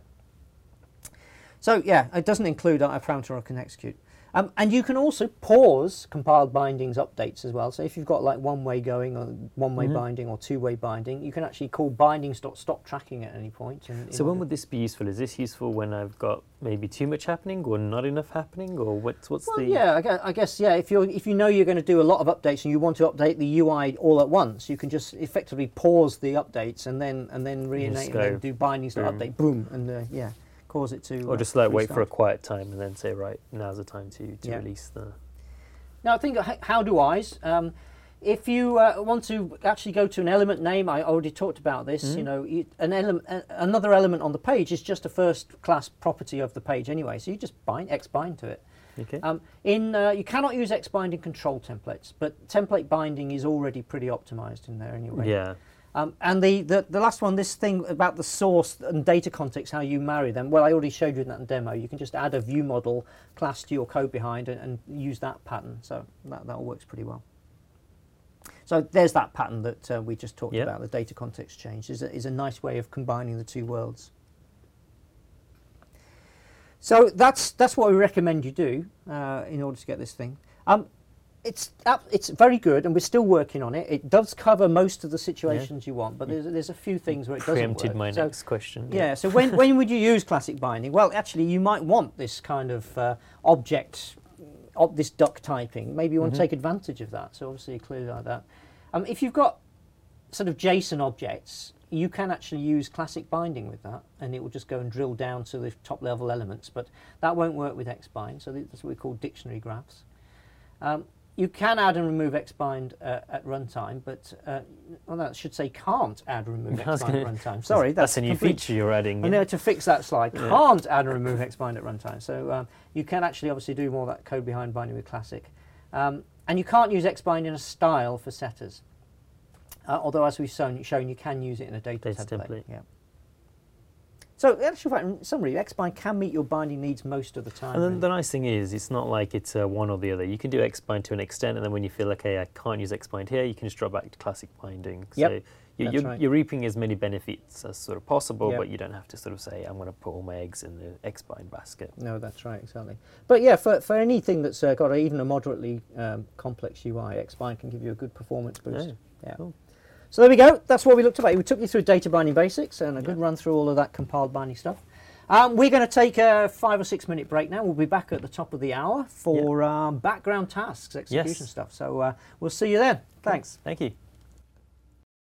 So yeah, it doesn't include a parameter or can execute. Um, and you can also pause compiled bindings updates as well. So if you've got like one-way going or one-way Mhm. binding or two-way binding, you can actually call bindings.stop tracking at any point. In, in So when order- would this be useful? Is this useful when I've got maybe too much happening or not enough happening, or what's what's Well, the? yeah, I guess, I guess yeah. If you if you know you're going to do a lot of updates and you want to update the U I all at once, you can just effectively pause the updates and then and then Just rename go and then do bindings to boom. update, boom, and uh, yeah, cause it to. Or uh, just like wait for a restart. quiet time and then say, right, now's the time to, to Yeah. release the. Now, I think h- how do I's. Um, if you uh, want to actually go to an element name, I already talked about this. Mhm. You know, you, an element, uh, another element on the page is just a first-class property of the page anyway. So you just bind xbind to it. Okay. Um, in uh, you cannot use xbind in control templates, but template binding is already pretty optimized in there anyway. yeah. Um, and the, the, the last one, this thing about the source and data context, how you marry them, well, I already showed you that in demo. You can just add a view model class to your code behind and, and use that pattern. So that, that all works pretty well. So there's that pattern that uh, we just talked Yep. about, the data context change, is a, is a nice way of combining the two worlds. So that's, that's what we recommend you do uh, in order to get this thing. Um, It's ap- it's very good, and we're still working on it. It does cover most of the situations you want, but there's there's a few things where it doesn't Preempted work. my So, next question. yeah. So when when would you use classic binding? Well, actually, you might want this kind of uh, object, ob- this duck typing. Maybe you want Mhm. to take advantage of that. So obviously, clearly like that. Um, if you've got sort of JSON objects, you can actually use classic binding with that, and it will just go and drill down to the top level elements. But that won't work with xbind. So that's what we call dictionary graphs. Um, You can add and remove xbind uh, at runtime, but uh, well, no, I should say can't add and remove I was xbind gonna- at runtime. Sorry, That's, a new complete- feature you're adding. I yeah. know to fix that slide. Yeah. Can't add and remove xbind at runtime. So um, you can actually obviously do more of that code behind binding with classic, um, and you can't use xbind in a style for setters. Uh, although, as we've shown, shown, you can use it in a data, Data template. template. Yeah. So, actually, in summary, xbind can meet your binding needs most of the time. And then really. the nice thing is, it's not like it's uh, one or the other. You can do xbind to an extent, and then when you feel like, hey, I can't use xbind here, you can just drop back to classic binding. Yep, So you, that's you're, right. you're reaping as many benefits as sort of possible, Yep. but you don't have to sort of say, I'm going to put all my eggs in the xbind basket. No, that's right, exactly. But yeah, for, for anything that's uh, got a, even a moderately um, complex U I, xbind can give you a good performance boost. Oh, yeah. cool. So there we go. That's what we looked at. We took you through data binding basics and a good run through all of that compiled binding stuff. Um, we're going to take a five or six minute break now. We'll be back at the top of the hour for um, background tasks, execution Yes. stuff. So uh, we'll see you then. Thanks. Thank you.